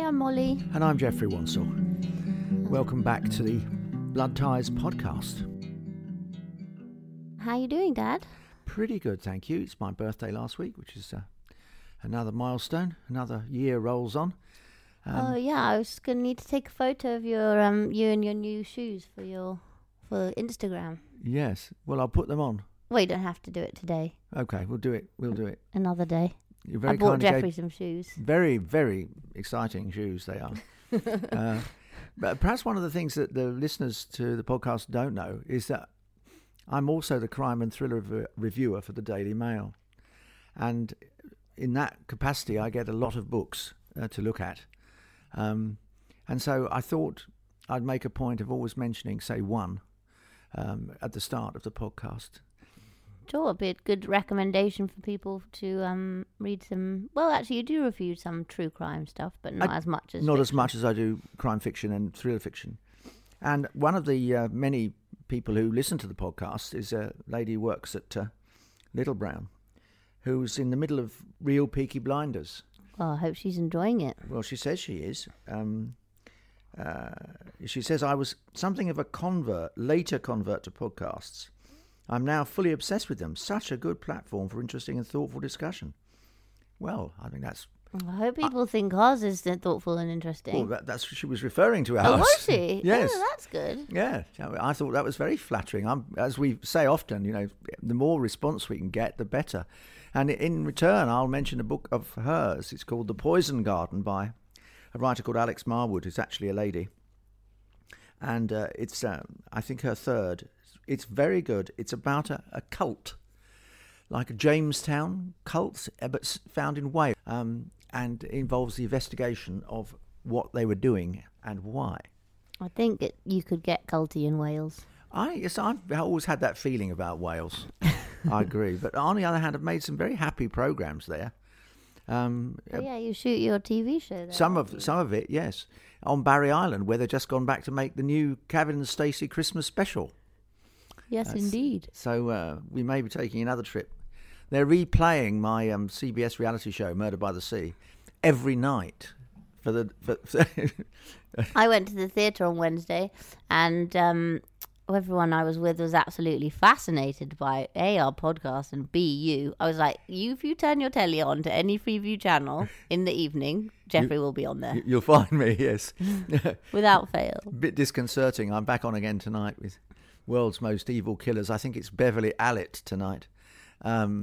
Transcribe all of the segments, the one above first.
I'm Molly. And I'm Jeffrey Wansell. Welcome back to the Blood Ties podcast. How you doing, Dad? Pretty good, thank you. It's my birthday last week, which is another milestone. Another year rolls on. Oh yeah, I was gonna need to take a photo of your you and your new shoes for Instagram. Yes. Well, I'll put them on. Well, you don't have to do it today. Okay, we'll do it. We'll do it. Another day. You're very I bought kind Jeffrey some shoes. Very, very exciting shoes they are. But perhaps one of the things that the listeners to the podcast don't know is that I'm also the crime and thriller reviewer for the Daily Mail. And in that capacity, I get a lot of books to look at. And so I thought I'd make a point of always mentioning, say, one at the start of the podcast. Sure, it'd be a good recommendation for people to read some. Well, actually, you do review some true crime stuff, but not as much as as much as I do crime fiction and thriller fiction. And one of the many people who listen to the podcast is a lady who works at Little Brown, who's in the middle of real Peaky Blinders. Well, I hope she's enjoying it. Well, she says she is. She says, I was something of a later convert to podcasts. I'm now fully obsessed with them. Such a good platform for interesting and thoughtful discussion. Well, I think that's... I hope people think ours is thoughtful and interesting. Well, that's what she was referring to ours. Oh, was she? Yes. Oh, that's good. Yeah, I thought that was very flattering. As we say often, the more response we can get, the better. And in return, I'll mention a book of hers. It's called The Poison Garden by a writer called Alex Marwood, who's actually a lady. And it's, I think, her third. It's very good. It's about a cult, like a Jamestown cult, but found in Wales, and involves the investigation of what they were doing and why. I think you could get culty in Wales. I've always had that feeling about Wales. I agree. But on the other hand, I've made some very happy programs there. You shoot your TV show there. Some of it, yes. On Barry Island, where they've just gone back to make the new Kevin and Stacey Christmas special. Yes, indeed. So we may be taking another trip. They're replaying my CBS reality show, Murder by the Sea, every night. I went to the theatre on Wednesday, and everyone I was with was absolutely fascinated by A, our podcast, and B, you. I was like, if you turn your telly on to any Freeview channel in the evening, Jeffrey will be on there. You'll find me, yes. Without fail. A bit disconcerting. I'm back on again tonight with World's Most Evil Killers. I think it's Beverly Allitt tonight. I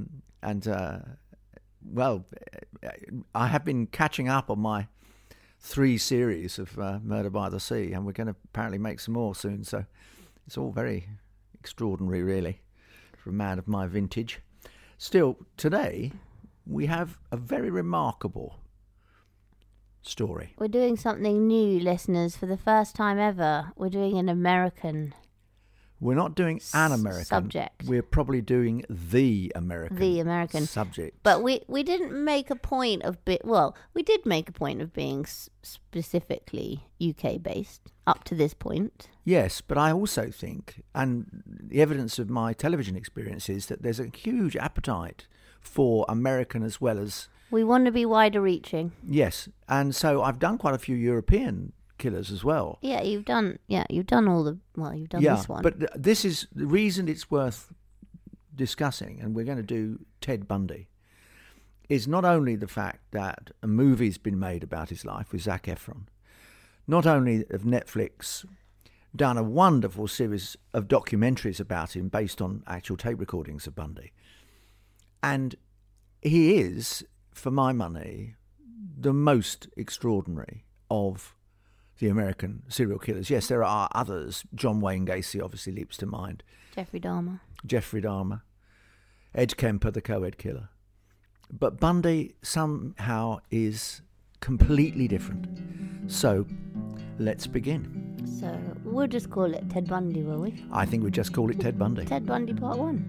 have been catching up on my 3 series of Murder by the Sea, and we're going to apparently make some more soon. So it's all very extraordinary, really, for a man of my vintage. Still, today we have a very remarkable story. We're doing something new, listeners, for the first time ever. We're doing an American. We're not doing an American subject. We're probably doing the American subject. But we didn't make a point of we did make a point of being specifically UK based up to this point. Yes, but I also think, and the evidence of my television experience is that there's a huge appetite for American as well as... We want to be wider reaching. Yes, and so I've done quite a few European killers as well. You've done this one. But this is the reason it's worth discussing, and we're going to do Ted Bundy, is not only the fact that a movie's been made about his life with Zac Efron, not only have Netflix done a wonderful series of documentaries about him based on actual tape recordings of Bundy, and he is, for my money, the most extraordinary of the American serial killers. Yes, there are others. John Wayne Gacy obviously leaps to mind. Jeffrey Dahmer. Ed Kemper, the co-ed killer. But Bundy somehow is completely different. So, let's begin. So, we'll just call it Ted Bundy, will we? I think we just call it Ted Bundy. Ted Bundy Part 1.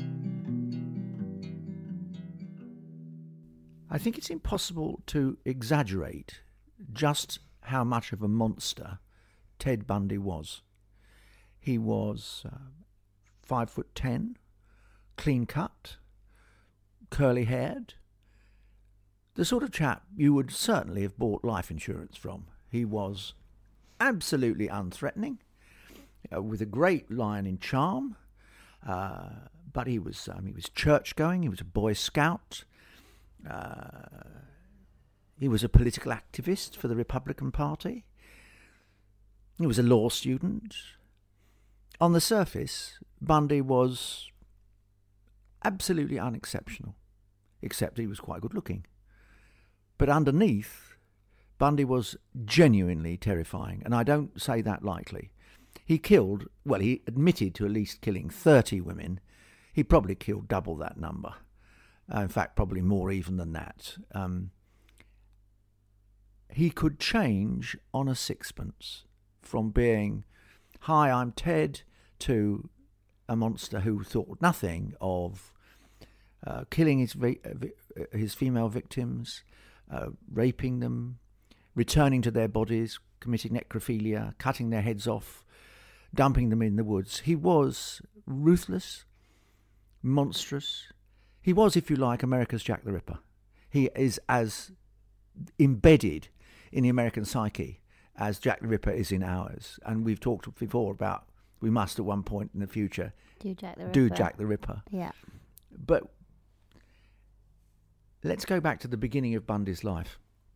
I think it's impossible to exaggerate just how much of a monster Ted Bundy was. He was 5'10", clean cut, curly haired, the sort of chap you would certainly have bought life insurance from. He was absolutely unthreatening, with a great line in charm, but he was church-going, he was a Boy Scout, he was a political activist for the Republican Party, he was a law student. On the surface, Bundy was absolutely unexceptional, except he was quite good-looking. But underneath, Bundy was genuinely terrifying, and I don't say that lightly. He admitted to at least killing 30 women. He probably killed double that number. In fact, probably more even than that. He could change on a sixpence from being, "Hi, I'm Ted," to a monster who thought nothing of killing his female victims, raping them, returning to their bodies, committing necrophilia, cutting their heads off, dumping them in the woods. He was ruthless, monstrous. He was, if you like, America's Jack the Ripper. He is as embedded in the American psyche as Jack the Ripper is in ours. And we've talked before about we must at one point in the future do Jack the Ripper. Yeah. But let's go back to the beginning of Bundy's life.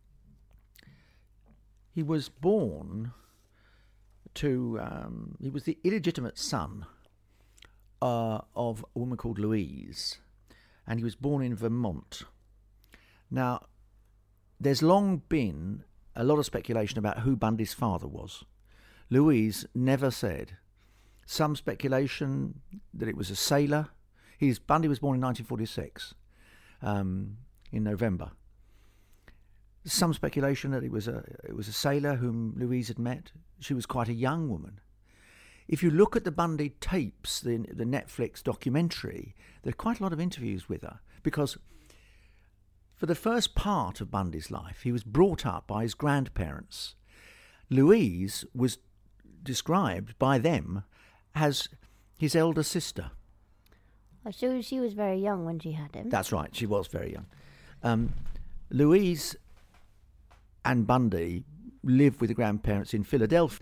He was born to, he was the illegitimate son of a woman called Louise, and he was born in Vermont. Now, there's long been a lot of speculation about who Bundy's father was. Louise never said. Some speculation that it was a sailor. Bundy was born in 1946, in November. Some speculation that it was a sailor whom Louise had met. She was quite a young woman. If you look at the Bundy tapes, the Netflix documentary, there are quite a lot of interviews with her, because for the first part of Bundy's life, he was brought up by his grandparents. Louise was described by them as his elder sister. So she was very young when she had him. That's right, she was very young. Louise and Bundy lived with the grandparents in Philadelphia.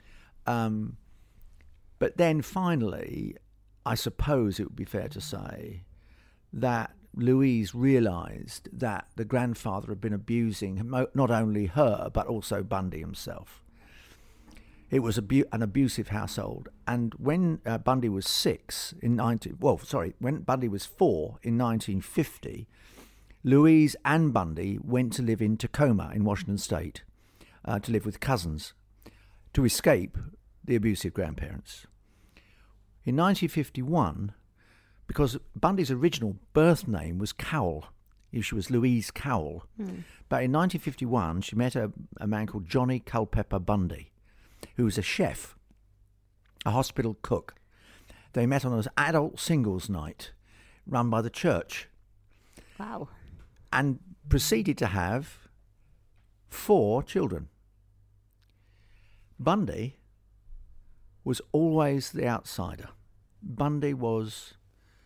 But then finally, I suppose it would be fair to say that Louise realised that the grandfather had been abusing not only her, but also Bundy himself. It was an abusive household. And when Bundy was when Bundy was 4 in 1950, Louise and Bundy went to live in Tacoma in Washington State, to live with cousins, to escape the abusive grandparents. In 1951, because Bundy's original birth name was Cowell, she was Louise Cowell, but in 1951 she met a man called Johnny Culpeper Bundy, who was a chef, a hospital cook. They met on an adult singles night run by the church. Wow. And proceeded to have 4 children. Bundy was always the outsider. Bundy was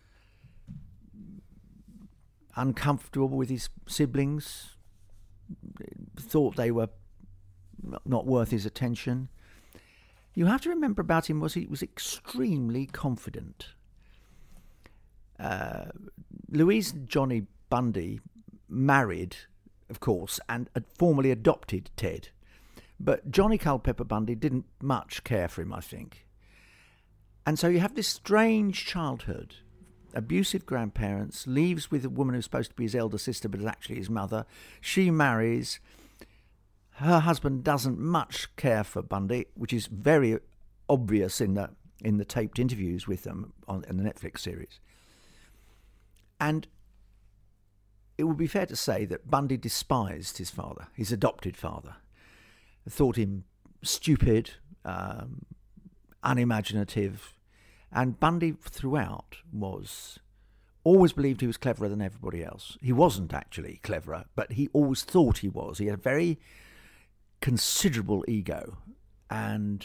uncomfortable with his siblings, thought they were not worth his attention. You have to remember about him he was extremely confident. Louise and Johnny Bundy married, of course, and had formally adopted Ted. But Johnny Culpeper Bundy didn't much care for him, I think. And so you have this strange childhood, abusive grandparents, leaves with a woman who's supposed to be his elder sister but is actually his mother. She marries. Her husband doesn't much care for Bundy, which is very obvious in the taped interviews with them in the Netflix series. And it would be fair to say that Bundy despised his father, his adopted father. Thought him stupid, unimaginative, and Bundy throughout always believed he was cleverer than everybody else. He wasn't actually cleverer, but he always thought he was. He had a very considerable ego, and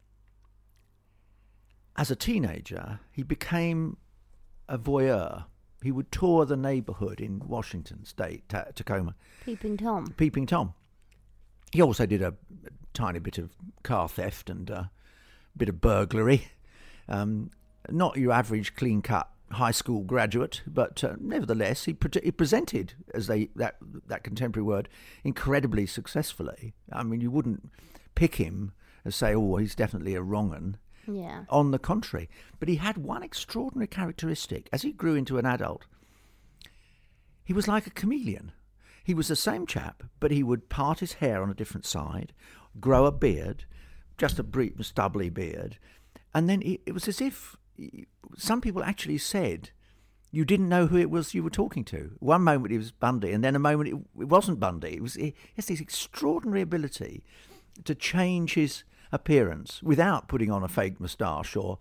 as a teenager he became a voyeur. He would tour the neighbourhood in Washington State, Tacoma. Peeping Tom. Peeping Tom. He also did a tiny bit of car theft and a bit of burglary. Not your average clean-cut high school graduate, but nevertheless, he presented, as that contemporary word, incredibly successfully. I mean, you wouldn't pick him and say, oh, he's definitely a wrong 'un. Yeah. On the contrary. But he had one extraordinary characteristic. As he grew into an adult, he was like a chameleon. He was the same chap, but he would part his hair on a different side, grow a beard, just a brief, stubbly beard, and then it was as if some people actually said you didn't know who it was you were talking to. One moment it was Bundy, and then a moment it wasn't Bundy. He has this extraordinary ability to change his appearance without putting on a fake moustache or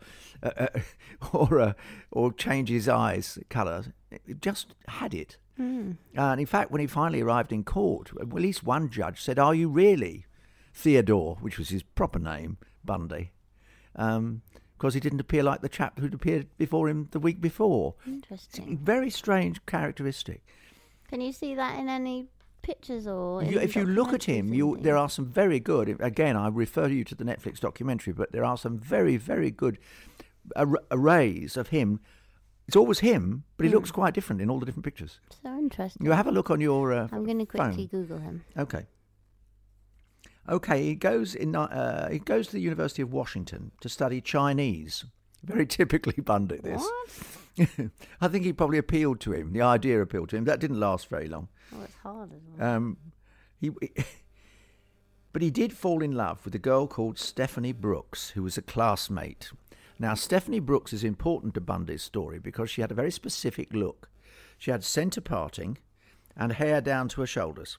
change his eyes colour. It just had it. And in fact, when he finally arrived in court, at least one judge said, "Are you really Theodore," which was his proper name, Bundy? Because he didn't appear like the chap who'd appeared before him the week before. Interesting. Very strange characteristic. Can you see that in any pictures or? If you look at him, there are some very good. Again, I refer you to the Netflix documentary, but there are some very, very good arrays of him. It's always him, but he looks quite different in all the different pictures. So interesting. You have a look on your I'm going to quickly phone. Google him. Okay. He goes to the University of Washington to study Chinese. Very typically Bundy, this. What? I think he probably appealed to him. The idea appealed to him. That didn't last very long. Oh, it's hard as well. But he did fall in love with a girl called Stephanie Brooks, who was a classmate. Now, Stephanie Brooks is important to Bundy's story because she had a very specific look. She had centre parting and hair down to her shoulders.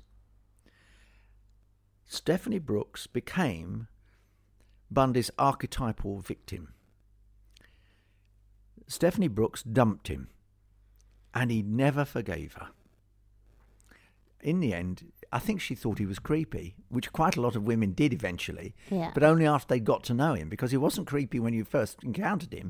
Stephanie Brooks became Bundy's archetypal victim. Stephanie Brooks dumped him, and he never forgave her. In the end, I think she thought he was creepy, which quite a lot of women did eventually, but only after they got to know him, because he wasn't creepy when you first encountered him.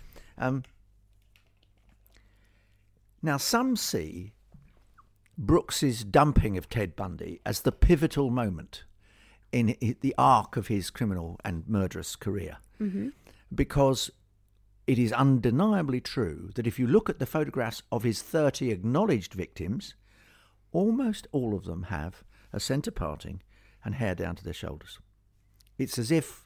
Now, some see Brooks's dumping of Ted Bundy as the pivotal moment in the arc of his criminal and murderous career, because it is undeniably true that if you look at the photographs of his 30 acknowledged victims, almost all of them have a centre parting and hair down to their shoulders. It's as if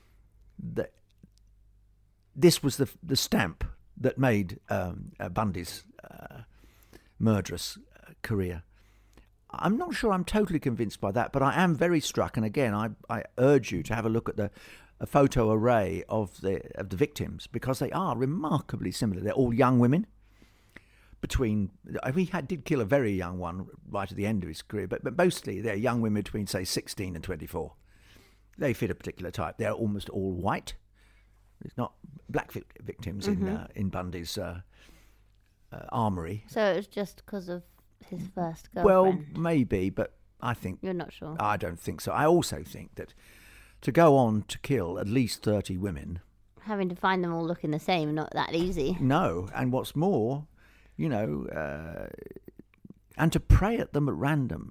this was the stamp that made Bundy's murderous career. I'm not sure I'm totally convinced by that, but I am very struck, and again, I urge you to have a look at a photo array of the victims, because they are remarkably similar. They're all young women. He did kill a very young one right at the end of his career, but mostly they're young women between, say, 16 and 24. They fit a particular type. They're almost all white. There's not black victims in Bundy's armoury. So it was just because of his first girlfriend? Well, maybe, but I think... You're not sure? I don't think so. I also think that to go on to kill at least 30 women... Having to find them all looking the same, not that easy. No, and what's more... and to prey at them at random.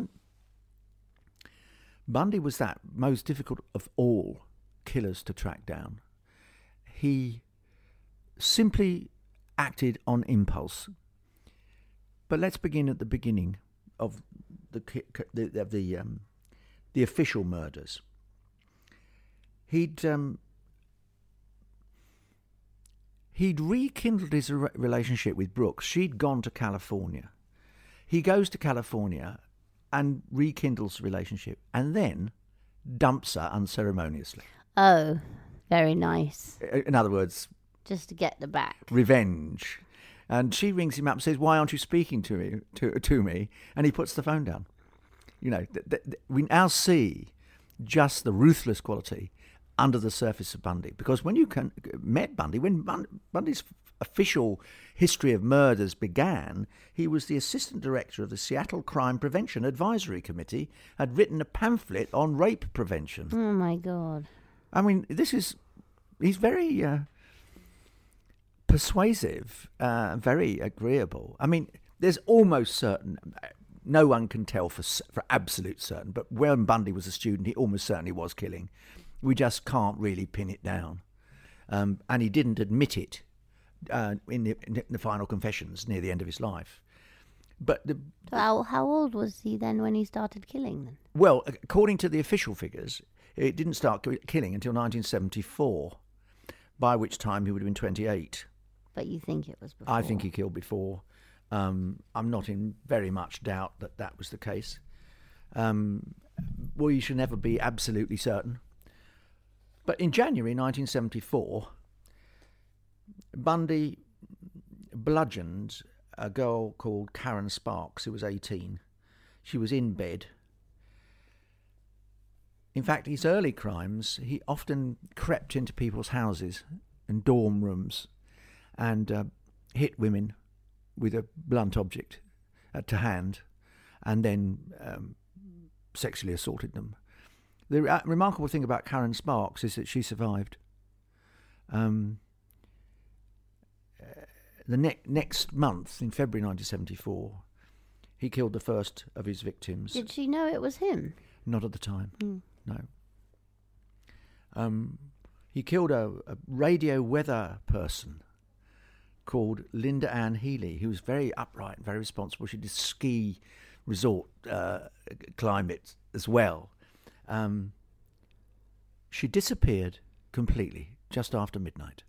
Bundy was that most difficult of all killers to track down. He simply acted on impulse. But let's begin at the beginning of the official murders. He'd rekindled his relationship with Brooks. She'd gone to California. He goes to California and rekindles the relationship, and then dumps her unceremoniously. Oh, very nice. In other words... Just to get the back. Revenge. And she rings him up and says, "Why aren't you speaking to me?" And he puts the phone down. We now see just the ruthless quality under the surface of Bundy. Because when you met Bundy, when Bundy's official history of murders began, he was the assistant director of the Seattle Crime Prevention Advisory Committee, had written a pamphlet on rape prevention. Oh, my God. I mean, he's very persuasive, very agreeable. I mean, there's almost certain. No one can tell for absolute certain, but when Bundy was a student, he almost certainly was killing. We just can't really pin it down. And he didn't admit it in the final confessions near the end of his life. But So how old was he then when he started killing then? well, according to the official figures, it didn't start killing until 1974, by which time he would have been 28. But you think it was before? I think he killed before. I'm not in very much doubt that was the case. Well, you should never be absolutely certain. But in January 1974, Bundy bludgeoned a girl called Karen Sparks, who was 18. She was in bed. In fact, his early crimes, he often crept into people's houses and dorm rooms and hit women with a blunt object to hand, and then sexually assaulted them. The remarkable thing about Karen Sparks is that she survived. The next month, in February 1974, he killed the first of his victims. Did she know it was him? Not at the time, no. He killed a radio weather person called Linda Ann Healy, who was very upright and very responsible. She did ski resort climate as well. She disappeared completely just after midnight.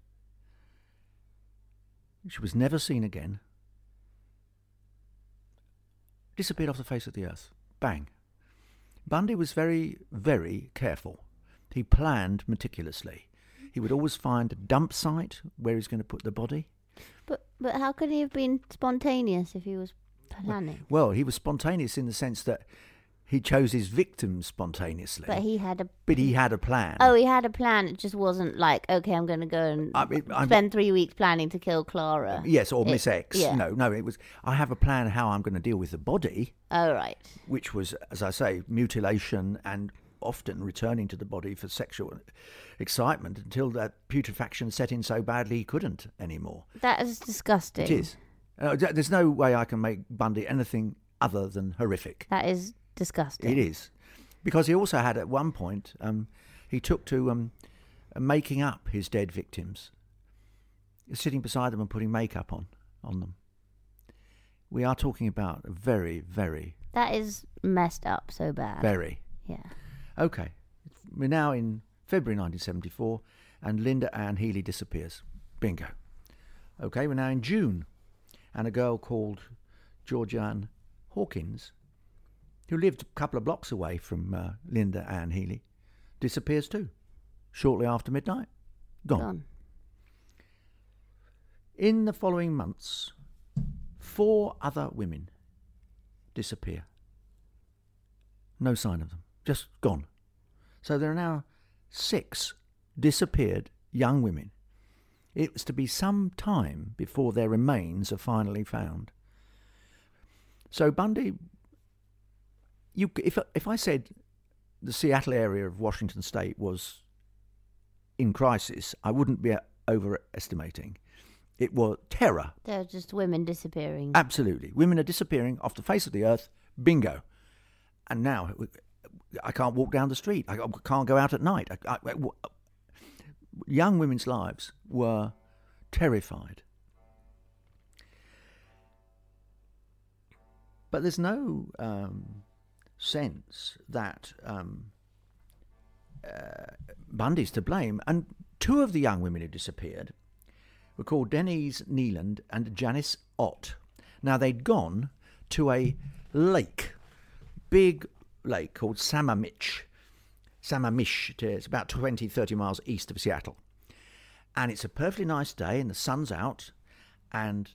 She was never seen again. Disappeared off the face of the earth. Bang. Bundy was very, very careful. He planned meticulously. He would always find a dump site where he's going to put the body. But how could he have been spontaneous if he was planning? Well, he was spontaneous in the sense that he chose his victims spontaneously. But he had a plan. Oh, he had a plan. It just wasn't like, okay, I'm going to go and spend 3 weeks planning to kill Clara. Yes, or Miss X. Yeah. No, it was, I have a plan how I'm going to deal with the body. Oh, right. Which was, as I say, mutilation and often returning to the body for sexual excitement until that putrefaction set in so badly he couldn't anymore. That is disgusting. It is. There's no way I can make Bundy anything other than horrific. That is disgusting. It is. Because he also had, at one point, he took to making up his dead victims, sitting beside them and putting makeup on them. We are talking about a very, very... That is messed up so bad. Very. Yeah. Okay. We're now in February 1974 and Linda Ann Healy disappears. Bingo. Okay, we're now in June and a girl called Georgianne Hawkins, who lived a couple of blocks away from Linda Ann Healy, disappears too. Shortly after midnight. Gone. In the following months, 4 other women disappear. No sign of them. Just gone. So there are now 6 disappeared young women. It was to be some time before their remains are finally found. So Bundy, if I said the Seattle area of Washington State was in crisis, I wouldn't be overestimating. It was terror. They're just women disappearing. Absolutely. Women are disappearing off the face of the earth. Bingo. And now I can't walk down the street. I can't go out at night. Young women's lives were terrified. But there's no sense that Bundy's to blame. And 2 of the young women who disappeared were called Denise Neeland and Janice Ott. Now, they'd gone to a lake, big lake called Sammamish. It's about 20, 30 miles east of Seattle. And it's a perfectly nice day and the sun's out and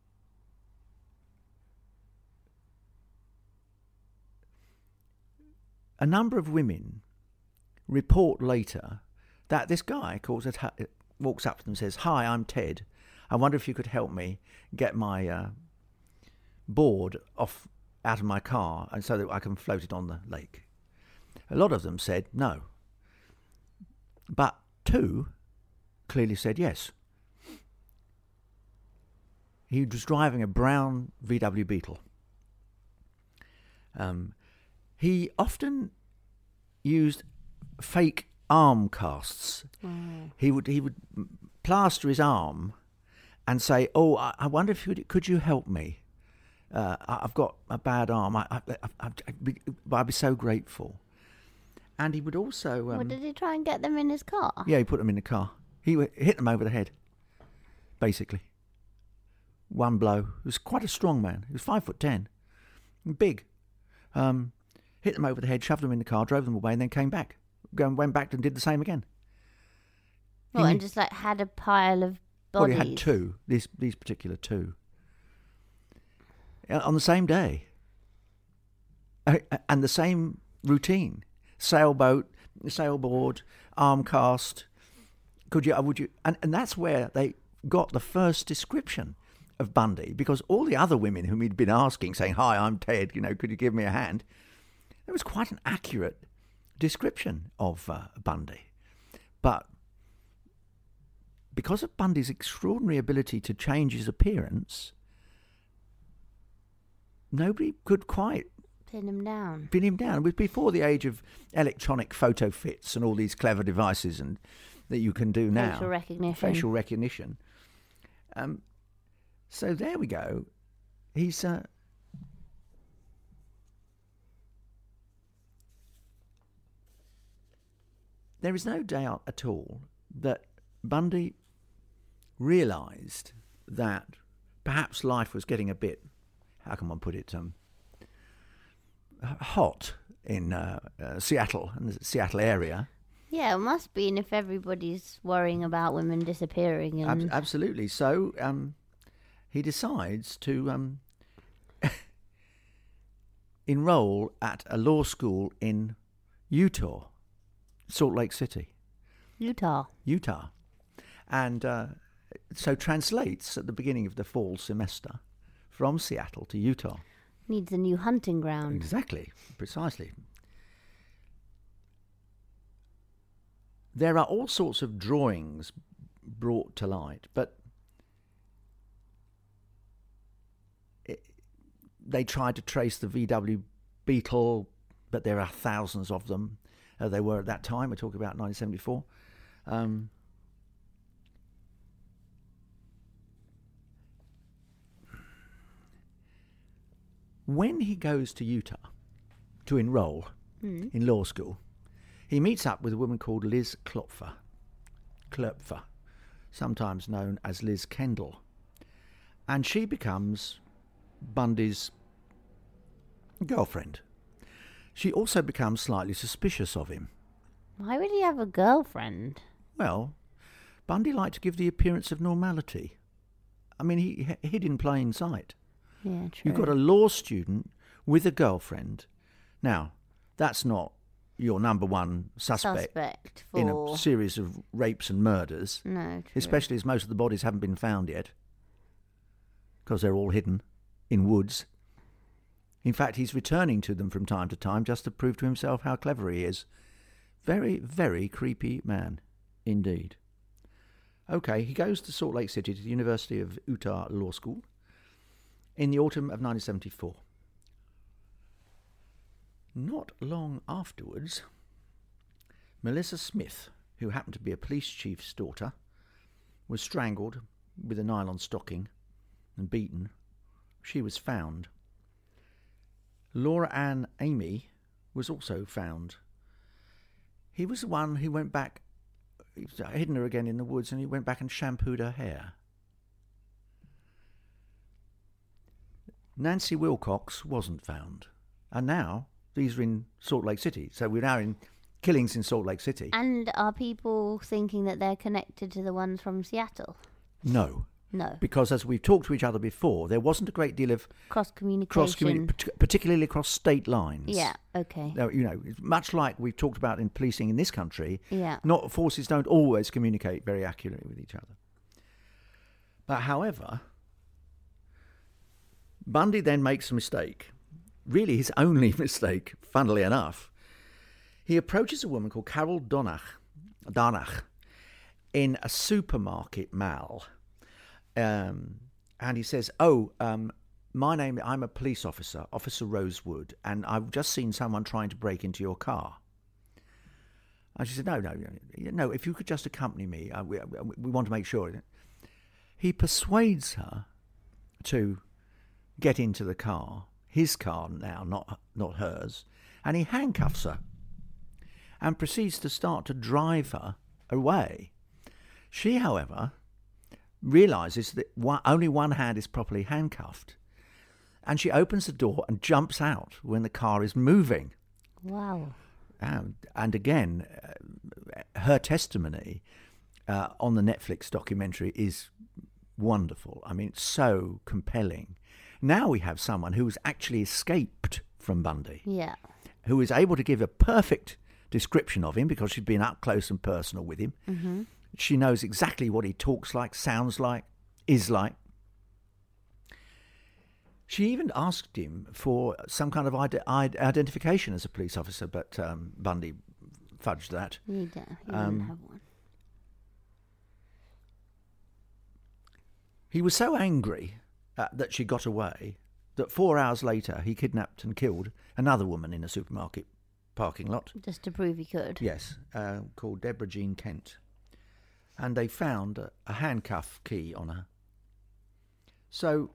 a number of women report later that this guy walks up to them and says, "Hi, I'm Ted. I wonder if you could help me get my board out of my car and so that I can float it on the lake." A lot of them said no. But 2 clearly said yes. He was driving a brown VW Beetle. He often used fake arm casts. He would plaster his arm and say, "Oh, I wonder if could you help me? I've got a bad arm. I'd be so grateful." And he would also... What, did he try and get them in his car? Yeah, he put them in the car. He hit them over the head, basically. One blow. He was quite a strong man. He was 5'10", big. Hit them over the head, shoved them in the car, drove them away, and then came back. Went back and did the same again. Well, and just like had a pile of bodies. Well, he had two. These particular two. On the same day. And the same routine. Sailboard, arm cast. Would you? And that's where they got the first description of Bundy, because all the other women whom he'd been asking, saying, "Hi, I'm Ted, could you give me a hand?" It was quite an accurate description of Bundy. But because of Bundy's extraordinary ability to change his appearance, nobody could quite pin him down. It was before the age of electronic photo fits and all these clever devices that you can do now. Facial recognition. So there we go. He's... There is no doubt at all that Bundy realised that perhaps life was getting a bit, how can one put it, hot in Seattle and the Seattle area. Yeah, it must be, and if everybody's worrying about women disappearing. And... Absolutely. So he decides to enroll at a law school in Utah. Salt Lake City. Utah. And so translates at the beginning of the fall semester from Seattle to Utah. Needs a new hunting ground. Exactly, precisely. There are all sorts of drawings brought to light, but they tried to trace the VW Beetle, but there are thousands of them. They were at that time. We're talking about 1974. When he goes to Utah to enroll in law school, he meets up with a woman called Liz Klopfer, sometimes known as Liz Kendall. And she becomes Bundy's girlfriend. She also becomes slightly suspicious of him. Why would he have a girlfriend? Well, Bundy liked to give the appearance of normality. I mean, he hid in plain sight. Yeah, true. You've got a law student with a girlfriend. Now, that's not your number one suspect in a series of rapes and murders. No, true. Especially as most of the bodies haven't been found yet, because they're all hidden in woods. In fact, he's returning to them from time to time just to prove to himself how clever he is. Very, very creepy man indeed. Okay, he goes to Salt Lake City to the University of Utah Law School in the autumn of 1974. Not long afterwards, Melissa Smith, who happened to be a police chief's daughter, was strangled with a nylon stocking and beaten. She was found. Laura Ann Amy was also found. He was the one who went back, he'd hidden her again in the woods, and he went back and shampooed her hair. Nancy Wilcox wasn't found. And now, these are in Salt Lake City. So we're now in killings in Salt Lake City. And are people thinking that they're connected to the ones from Seattle? No. No. Because as we've talked to each other before, there wasn't a great deal of cross-communication. Particularly across state lines. Yeah, okay. Now, much like we've talked about in policing in this country, yeah. Forces don't always communicate very accurately with each other. But however, Bundy then makes a mistake. Really his only mistake, funnily enough. He approaches a woman called Carol Darnach in a supermarket mall. And he says, I'm a police officer, Officer Rosewood, and I've just seen someone trying to break into your car. And she said, no, if you could just accompany me, we want to make sure. He persuades her to get into the car, his car now, not hers, and he handcuffs her and proceeds to start to drive her away. She, however, realises that only one hand is properly handcuffed, and she opens the door and jumps out when the car is moving. Wow. And again, her testimony on the Netflix documentary is wonderful. I mean, it's so compelling. Now we have someone who's actually escaped from Bundy. Yeah. Who is able to give a perfect description of him because she's been up close and personal with him. Mm-hmm. She knows exactly what he talks like, sounds like, is like. She even asked him for some kind of identification as a police officer, but Bundy fudged that. He didn't have one. He was so angry that she got away that 4 hours later he kidnapped and killed another woman in a supermarket parking lot. Just to prove he could. Yes, called Deborah Jean Kent. And they found a handcuff key on her. So,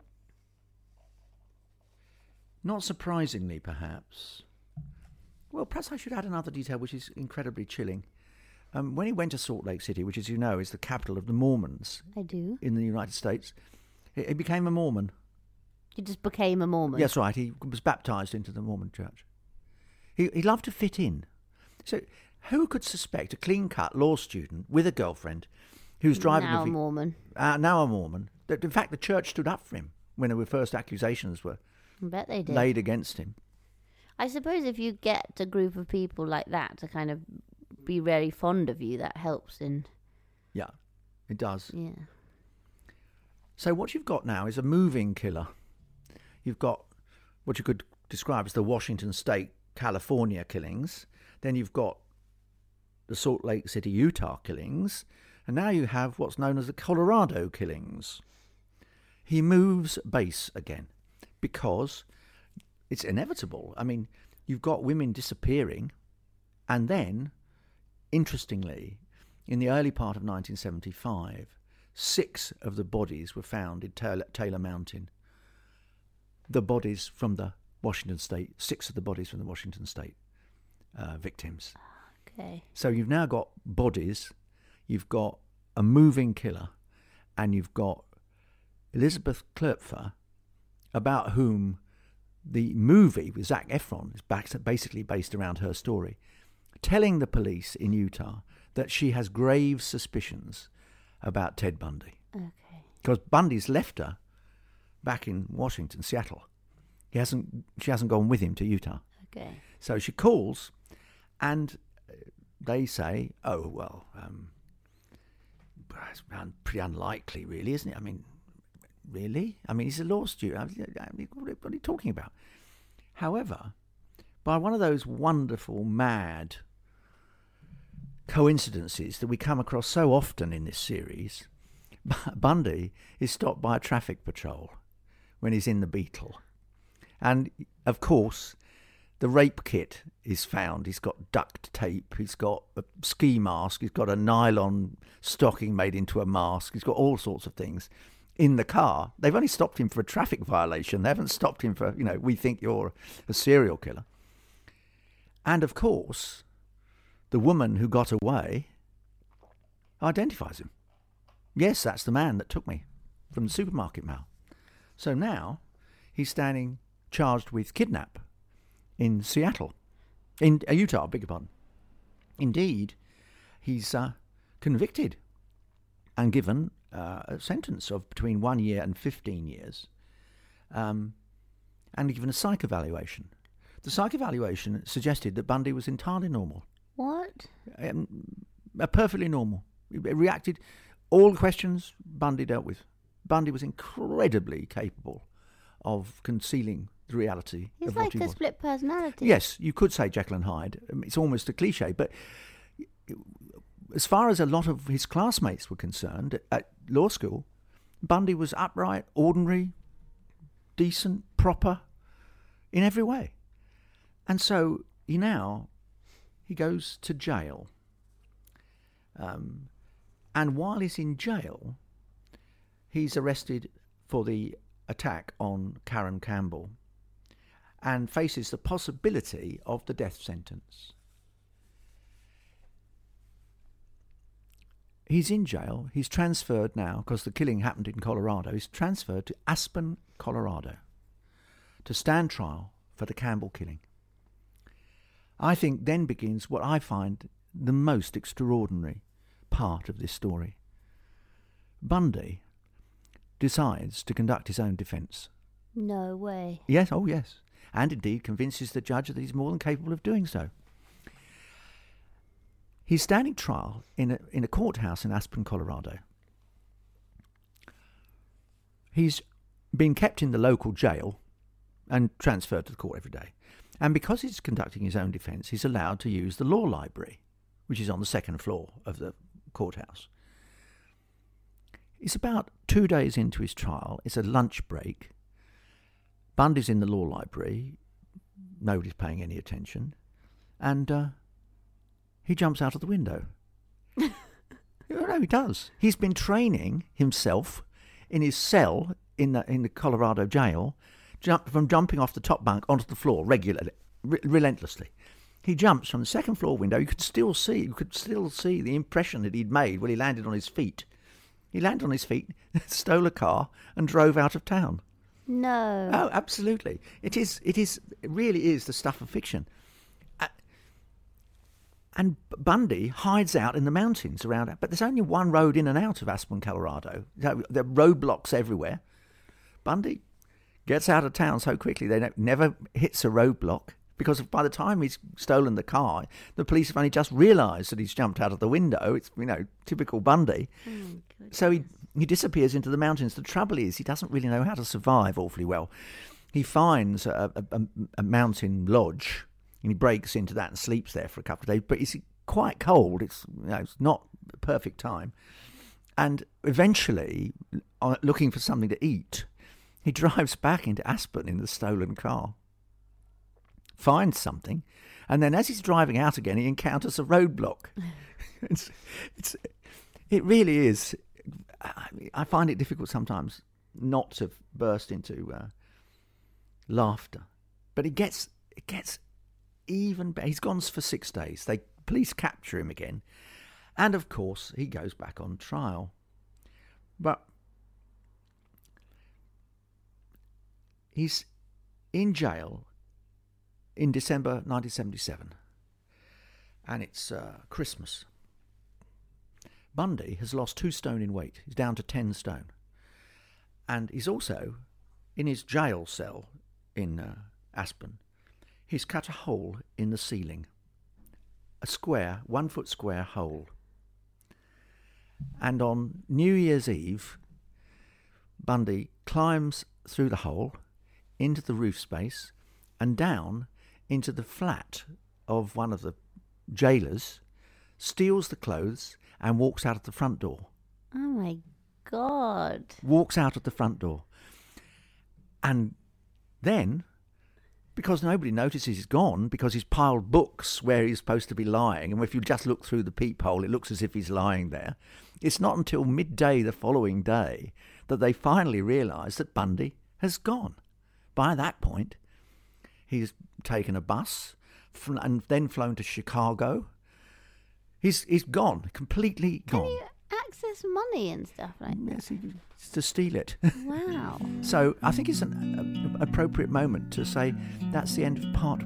not surprisingly perhaps, well, perhaps I should add another detail which is incredibly chilling. When he went to Salt Lake City, which, as you know, is the capital of the Mormons. I do. In the United States, he became a Mormon. He just became a Mormon? Yes, right. He was baptized into the Mormon church. He loved to fit in. So who could suspect a clean-cut law student with a girlfriend who's driving now a Mormon. Now a Mormon. That in fact the church stood up for him when the first accusations were I bet they did. laid against him. I suppose if you get a group of people like that to kind of be very fond of you, that helps in... Yeah, it does. Yeah. So what you've got now is a moving killer. You've got what you could describe as the Washington State, California killings. Then you've got the Salt Lake City, Utah killings. And now you have what's known as the Colorado killings. He moves base again because it's inevitable. I mean, you've got women disappearing, and then, interestingly, in the early part of 1975, 6 of the bodies were found in Taylor Mountain. The bodies from the Washington State, 6 of the bodies from the Washington State victims. Okay. So you've now got bodies, you've got a moving killer, and you've got Elizabeth Klerpfer, about whom the movie with Zac Efron is basically based around her story, telling the police in Utah that she has grave suspicions about Ted Bundy. Okay. Because Bundy's left her back in Washington, Seattle. She hasn't gone with him to Utah. Okay. So she calls, and they say, "Oh well, it's pretty unlikely, really, isn't it? I mean, really? I mean, he's a law student. What are you talking about?" However, by one of those wonderful, mad coincidences that we come across so often in this series, Bundy is stopped by a traffic patrol when he's in the Beetle. And, of course, the rape kit is found. He's got duct tape, he's got a ski mask, he's got a nylon stocking made into a mask, he's got all sorts of things in the car. They've only stopped him for a traffic violation. They haven't stopped him for, we think you're a serial killer. And, of course, the woman who got away identifies him. Yes, that's the man that took me from the supermarket mall. So now he's standing charged with kidnap in Seattle, in Utah, beg your pardon. Indeed, he's convicted and given a sentence of between 1 year and 15 years, and given a psych evaluation. The psych evaluation suggested that Bundy was entirely normal. What? Perfectly normal. It reacted. All the questions Bundy dealt with. Bundy was incredibly capable of concealing the reality He's of what like he a was. split personality. Yes, you could say Jekyll and Hyde. It's almost a cliche, but as far as a lot of his classmates were concerned at law school, Bundy was upright, ordinary, decent, proper, in every way. And so he goes to jail. And while he's in jail, he's arrested for the attack on Karen Campbell and faces the possibility of the death sentence. He's in jail. He's transferred now, because the killing happened in Colorado. He's transferred to Aspen, Colorado, to stand trial for the Campbell killing. I think then begins what I find the most extraordinary part of this story. Bundy decides to conduct his own defence. No way. Yes, oh yes. And indeed convinces the judge that he's more than capable of doing so. He's standing trial in a courthouse in Aspen, Colorado. He's been kept in the local jail and transferred to the court every day. And because he's conducting his own defence, he's allowed to use the law library, which is on the second floor of the courthouse. It's about 2 days into his trial. It's a lunch break. Bundy's in the law library. Nobody's paying any attention. And he jumps out of the window. No, he does. He's been training himself in his cell in the Colorado jail, from jumping off the top bunk onto the floor regularly, relentlessly. He jumps from the second floor window. You could still see the impression that he'd made when he landed on his feet. He landed on his feet, stole a car, and drove out of town. No. Oh, absolutely. It really is the stuff of fiction. And Bundy hides out in the mountains around it. But there's only one road in and out of Aspen, Colorado. There are roadblocks everywhere. Bundy gets out of town so quickly they never hits a roadblock, because by the time he's stolen the car, the police have only just realised that he's jumped out of the window. It's, typical Bundy. So he disappears into the mountains. The trouble is, he doesn't really know how to survive awfully well. He finds a mountain lodge, and he breaks into that and sleeps there for a couple of days. But it's quite cold. It's not the perfect time. And eventually, looking for something to eat, he drives back into Aspen in the stolen car, finds something, and then as he's driving out again, he encounters a roadblock. It really is. I find it difficult sometimes not to burst into laughter, but it gets even better. He's gone for 6 days. Police capture him again, and of course he goes back on trial. But he's in jail in December 1977, and it's Christmas. Bundy has lost 2 stone in weight. He's down to 10 stone. And he's also, in his jail cell in Aspen, he's cut a hole in the ceiling. A square, 1 foot square hole. And on New Year's Eve, Bundy climbs through the hole into the roof space and down into the flat of one of the jailers, steals the clothes, and walks out of the front door. Oh my God. Walks out of the front door. And then, because nobody notices he's gone, because he's piled books where he's supposed to be lying, and if you just look through the peephole, it looks as if he's lying there, it's not until midday the following day that they finally realise that Bundy has gone. By that point, he's taken a bus and then flown to Chicago. He's gone, completely gone. Can you access money and stuff like that? Yes, it's to steal it. Wow. So I think it's an appropriate moment to say that's the end of part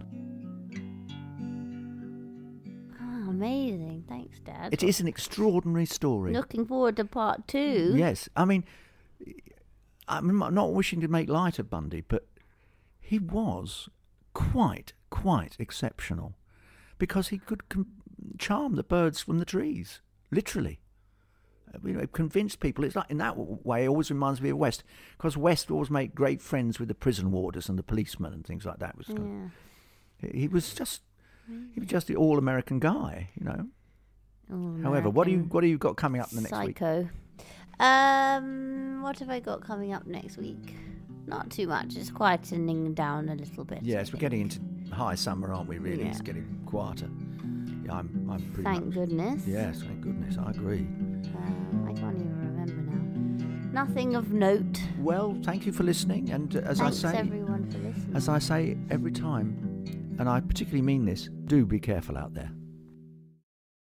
1. Oh, amazing. Thanks, Dad. It is an extraordinary story. Looking forward to part 2. Yes. I mean, I'm not wishing to make light of Bundy, but he was quite exceptional, because he could charm the birds from the trees, literally. Convince people. It's like, in that way, it always reminds me of West, because West always made great friends with the prison warders and the policemen and things like that. He was just the all-American guy, All However, what do you got coming up in the next week? Psycho. What have I got coming up next week? Not too much. It's quietening down a little bit. Yes, we're getting into high summer, aren't we? Really, It's getting quieter. Yeah, I'm pretty. Thank goodness. Yes, thank goodness. I agree. I can't even remember now. Nothing of note. Well, thank you for listening, and Thanks everyone for listening. as I say every time, and I particularly mean this, do be careful out there.